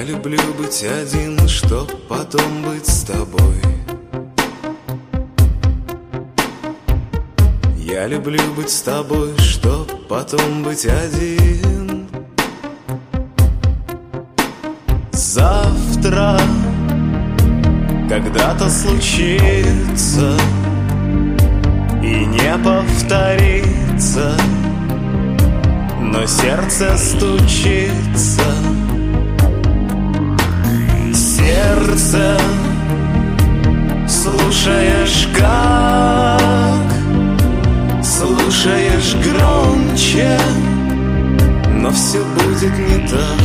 люблю быть один, чтоб потом быть с тобой. Я люблю быть с тобой, чтоб потом быть один. Завтра когда-то случится и не повторится, но сердце стучится. Сердце, слушаешь как? Слушаешь громче, но все будет не так.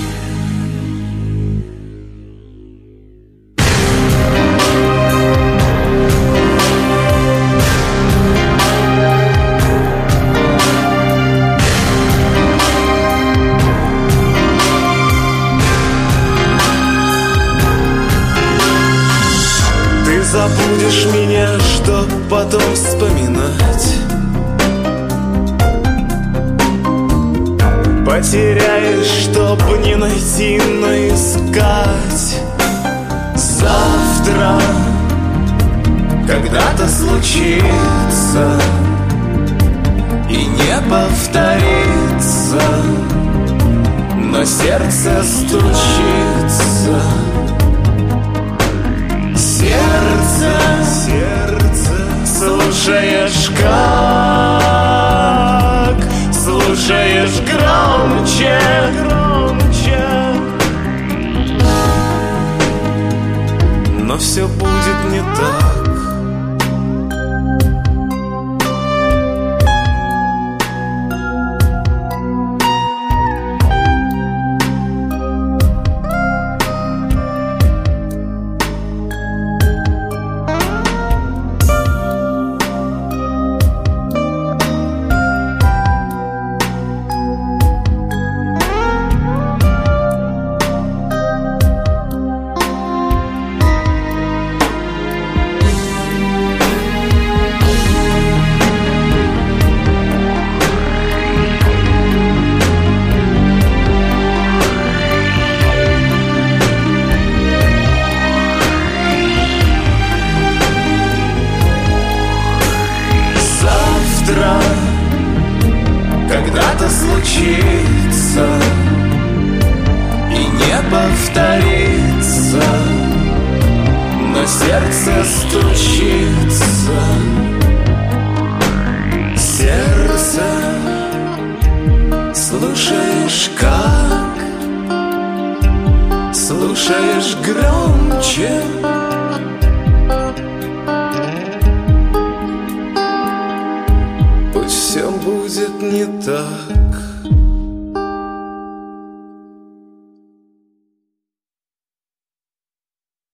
Забудешь меня, чтоб потом вспоминать. Потеряешь, чтоб не найти, но искать. Завтра когда-то случится и не повторится, но сердце стучится. Сердце, слушаешь как? Слушаешь громче, громче, но все будет не так. Когда-то случится и не повторится, но сердце стучится. Сердце, слушаешь как? Слушаешь громче, пусть все будет не так.